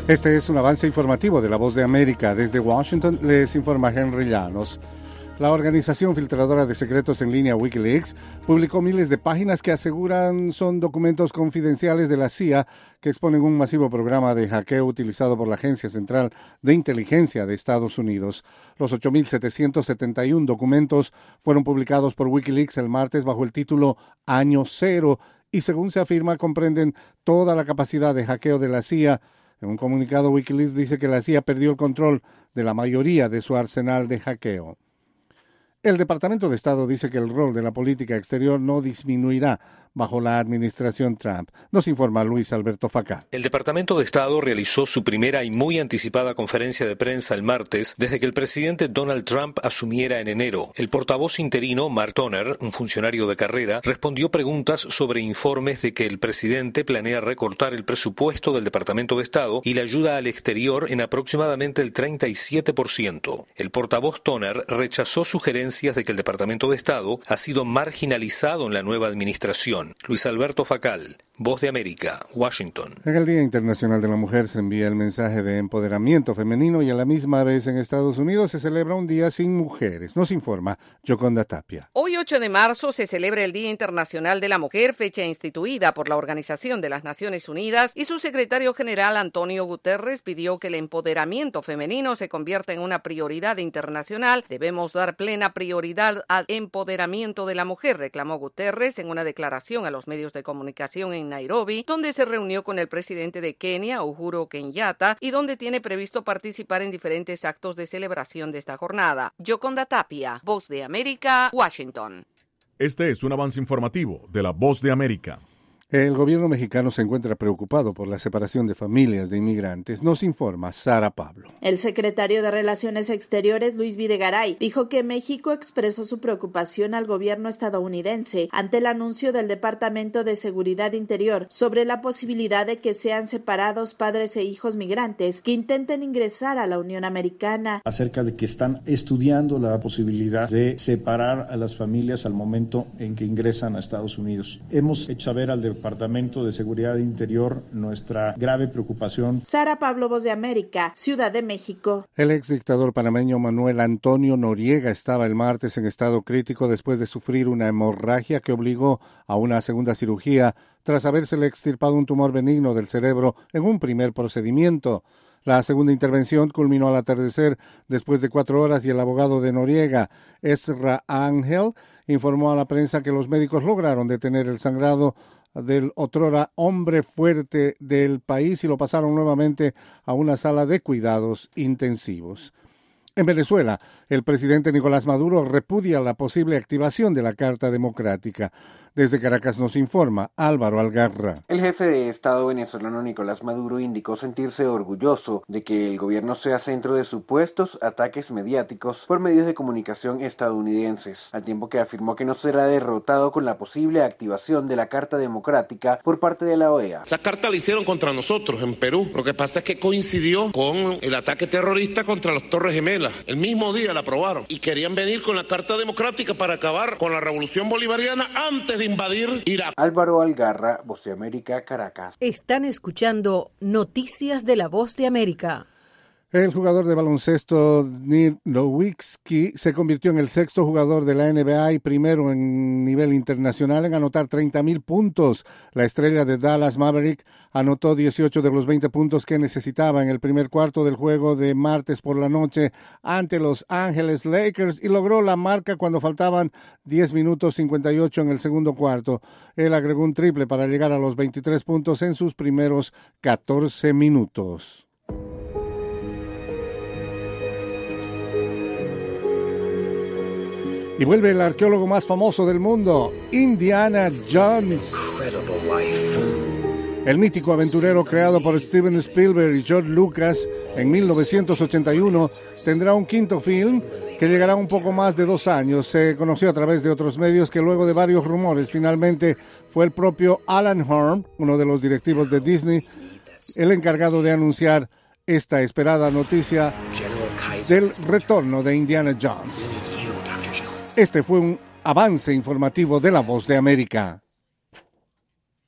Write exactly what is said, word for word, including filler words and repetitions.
Este es un avance informativo de La Voz de América. Desde Washington les informa Henry Llanos. La organización filtradora de secretos en línea Wikileaks publicó miles de páginas que aseguran son documentos confidenciales de la C I A que exponen un masivo programa de hackeo utilizado por la Agencia Central de Inteligencia de Estados Unidos. Los ocho mil setecientos setenta y uno documentos fueron publicados por Wikileaks el martes bajo el título Año Cero y, según se afirma, comprenden toda la capacidad de hackeo de la C I A. En un comunicado, Wikileaks dice que la C I A perdió el control de la mayoría de su arsenal de hackeo. El Departamento de Estado dice que el rol de la política exterior no disminuirá bajo la administración Trump. Nos informa Luis Alberto Facal. El Departamento de Estado realizó su primera y muy anticipada conferencia de prensa el martes desde que el presidente Donald Trump asumiera en enero. El portavoz interino, Mark Toner, un funcionario de carrera, respondió preguntas sobre informes de que el presidente planea recortar el presupuesto del Departamento de Estado y la ayuda al exterior en aproximadamente el treinta y siete por ciento. El portavoz Toner rechazó sugerencias de que el Departamento de Estado ha sido marginalizado en la nueva administración. Luis Alberto Facal, Voz de América, Washington. En el Día Internacional de la Mujer se envía el mensaje de empoderamiento femenino y a la misma vez en Estados Unidos se celebra un día sin mujeres. Nos informa Yoconda Tapia. Hoy, ocho de marzo, se celebra el Día Internacional de la Mujer, fecha instituida por la Organización de las Naciones Unidas, y su secretario general, Antonio Guterres, pidió que el empoderamiento femenino se convierta en una prioridad internacional. Debemos dar plena prioridad al empoderamiento de la mujer, reclamó Guterres en una declaración a los medios de comunicación en Nairobi, donde se reunió con el presidente de Kenia, Uhuru Kenyatta, y donde tiene previsto participar en diferentes actos de celebración de esta jornada. Yoconda Tapia, Voz de América, Washington. Este es un avance informativo de la Voz de América. El gobierno mexicano se encuentra preocupado por la separación de familias de inmigrantes. Nos informa Sara Pablo. El secretario de Relaciones Exteriores, Luis Videgaray, dijo que México expresó su preocupación al gobierno estadounidense ante el anuncio del Departamento de Seguridad Interior sobre la posibilidad de que sean separados padres e hijos migrantes que intenten ingresar a la Unión Americana. Acerca de que están estudiando la posibilidad de separar a las familias al momento en que ingresan a Estados Unidos. Hemos hecho saber al Departamento de Seguridad Interior nuestra grave preocupación. Sara Pablo, Voz de América, Ciudad de México. El ex dictador panameño Manuel Antonio Noriega estaba el martes en estado crítico después de sufrir una hemorragia que obligó a una segunda cirugía tras habérsele extirpado un tumor benigno del cerebro en un primer procedimiento. La segunda intervención culminó al atardecer después de cuatro horas y el abogado de Noriega, Ezra Ángel, informó a la prensa que los médicos lograron detener el sangrado del otrora hombre fuerte del país y lo pasaron nuevamente a una sala de cuidados intensivos. En Venezuela, el presidente Nicolás Maduro repudia la posible activación de la Carta Democrática. Desde Caracas nos informa Álvaro Algarra. El jefe de Estado venezolano Nicolás Maduro indicó sentirse orgulloso de que el gobierno sea centro de supuestos ataques mediáticos por medios de comunicación estadounidenses, al tiempo que afirmó que no será derrotado con la posible activación de la Carta Democrática por parte de la O E A. Esa carta la hicieron contra nosotros en Perú. Lo que pasa es que coincidió con el ataque terrorista contra las Torres Gemelas. El mismo día la aprobaron y querían venir con la Carta Democrática para acabar con la revolución bolivariana antes de invadir Irak. Álvaro Algarra, Voz de América, Caracas. Están escuchando Noticias de la Voz de América. El jugador de baloncesto Dirk Nowitzki se convirtió en el sexto jugador de la N B A y primero en nivel internacional en anotar treinta mil puntos. La estrella de Dallas Maverick anotó dieciocho de los veinte puntos que necesitaba en el primer cuarto del juego de martes por la noche ante Los Ángeles Lakers y logró la marca cuando faltaban diez minutos cincuenta y ocho en el segundo cuarto. Él agregó un triple para llegar a los veintitrés puntos en sus primeros catorce minutos. Y vuelve el arqueólogo más famoso del mundo, Indiana Jones. El mítico aventurero creado por Steven Spielberg y George Lucas en mil novecientos ochenta y uno tendrá un quinto film que llegará un poco más de dos años. Se conoció a través de otros medios que luego de varios rumores, finalmente fue el propio Alan Horn, uno de los directivos de Disney, el encargado de anunciar esta esperada noticia del retorno de Indiana Jones. Este fue un avance informativo de La Voz de América.